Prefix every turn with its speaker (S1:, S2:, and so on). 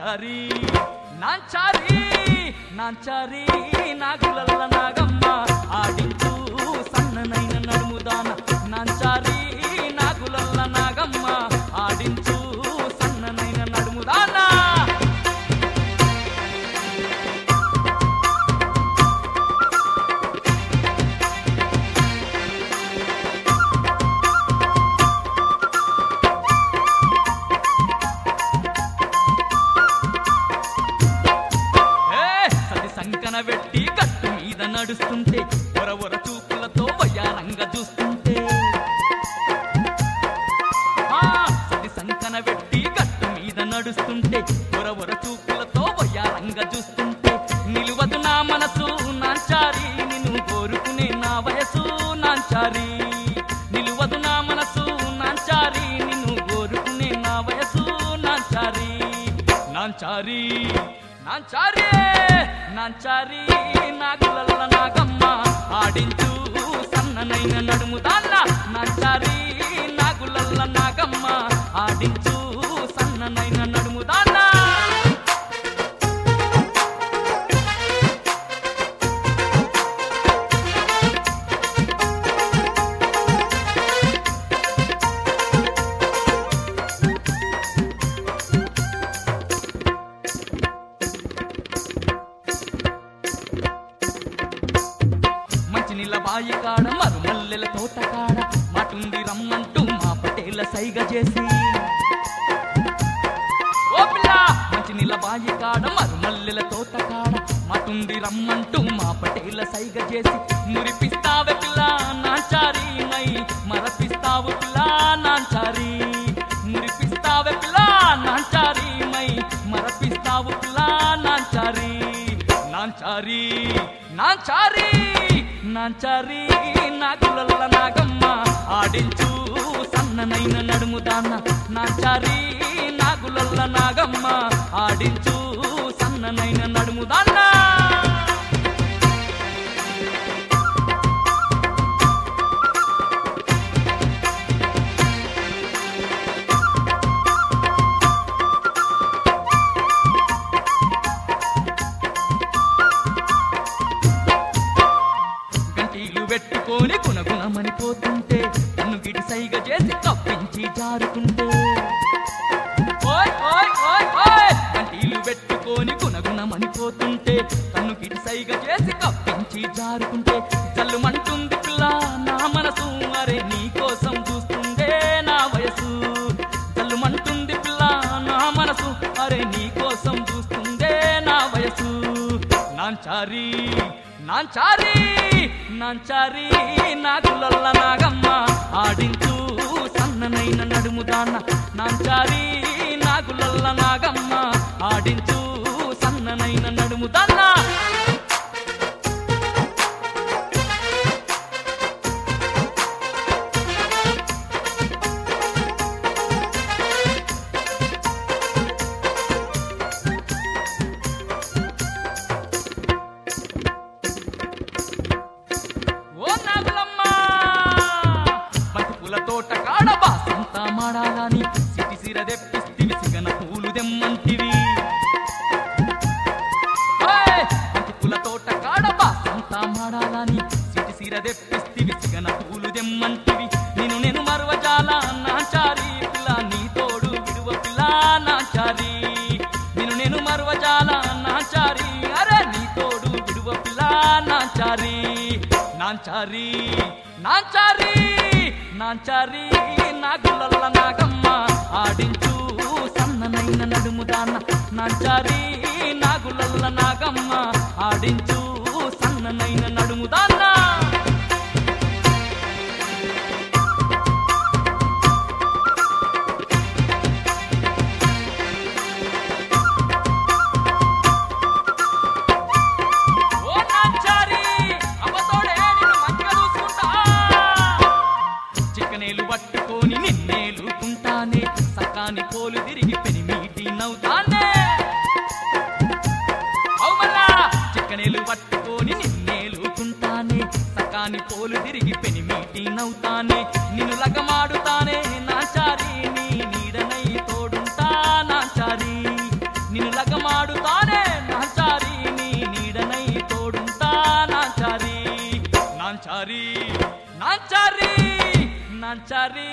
S1: నాంచారి నాంచారి నాంచారి నాగులల్ల నాగమ్మ ఆడించు సన్ననైన నడుముదాన నాంచారి నాగులల్ల నాగమ్మ ఆడించు సన్ననైన నడుముదాన సంకన వెట్టి గట్టు మీద నడుస్తుంటే ఒరవొర చూపులతో వయ్యారంగా చూస్తుంటే సది సంకన వెట్టి గట్టు మీద నడుస్తుంటే ఒరవొర చూపులతో వయ్యారంగా చూస్తుంటే నిలువదు నా మనసు నాంచారి నిన్ను కోరుకునే నా వయసు నాంచారి నిలువదు నా మనసు నాంచారి నిన్ను కోరుకునే నా వయసు నాంచారి నాంచారి నాంచారి నాంచారి నాగులల్ల నాగమ్మ ఆడించు సన్ననైన నడుముదాన్న నాంచారి నాగులల్ల నాగమ్మ ఆడించు సన్ననైన నడుముదాన్న బాయి కాడ మరుమల్లెల తోట కాడ మాటుంది రమ్మంటూ మా పటేల సైగ చేసి ఓ పిల్ల మంచి నీళ్ళ బాయి కాడ మరుమల్లెల తోట కాడ మాటుంది రమ్మంటూ మా పటేల సైగ చేసి మురిపిస్తావే పిల్ల నాంచారి మై మరపిస్తావు పిల్ల నాంచారి మురిపిస్తావే పిల్ల నాంచారి మై మరపిస్తావు పిల్ల నాంచారి నాంచారి నాంచారి నాంచారి నాగులల్ల నాగమ్మ ఆడించు సన్ననైన నడుముదాన్న నాంచారి నాగులల్ల నాగమ్మ ఆడించు సన్ననైన నడుముదాన్న పెట్టుకొని గుణగుణమని పోతుంటే నన్ను గిడి సైగ చేసి తప్పించి జారుకుంటే కంటీలు పెట్టుకొని గుణగుణమని పోతుంటే నన్ను గిడి సైగ చేసి తప్పించి జారుకుంటే చల్లుమంటుంది పిల్ల నా మనసు అరే నీ కోసం చూస్తుండే నా వయసు చల్లుమంటుంది పిల్ల నా మనసు అరే నీ కోసం చూస్తుండే నా వయసు నాంచారి నాంచారి నాంచారి నాగులల్ల నాగమ్మ ఆడించు సన్ననైన నడుముదాన్న నాంచారి నాగులల్ల నాగమ్మ ఆడించు సన్ననైన నడుముదాన్న తోట కాడ బాసంతా మాడాలని సిటి సిర తెప్పిస్తివి సిగన పూలు దెమ్మంటివి పుల తోట కాడ బాసంతా మాడాలని సిటి సిర తెప్పిస్తివి సిగన పూలు దెమ్మంటివి నిన్ను నేను మరువజాల నాంచారి పిల్ల నీ తోడు విడువ పిల్ల నాంచారి నిన్ను నేను మరువజాల నాంచారి అరే నీ తోడు విడువ పిల్ల నాంచారి నాంచారి నాంచారి నాంచారి నాగులల్ల నాగమ్మ ఆడించు సన్ననైన నడుముదాన్న నాంచారి నాగులల్ల నాగమ్మ ఆడించు సన్ననైన నడుముదాన్న పట్టుకొని నిన్నేలుకుంటానే సకాని పోలు తిరిగి పెనిమిటి నవ్వుతానే అవుమల్లా చిక్కనేలు పట్టుకొని నిన్నేలుకుంటానే సకాని పోలు తిరిగి పెనిమిటి నవ్వుతానే నిన్ను లగమాడుతానే నాంచారి నీ నీడనై తోడుంటా నాంచారి నిన్ను బండారి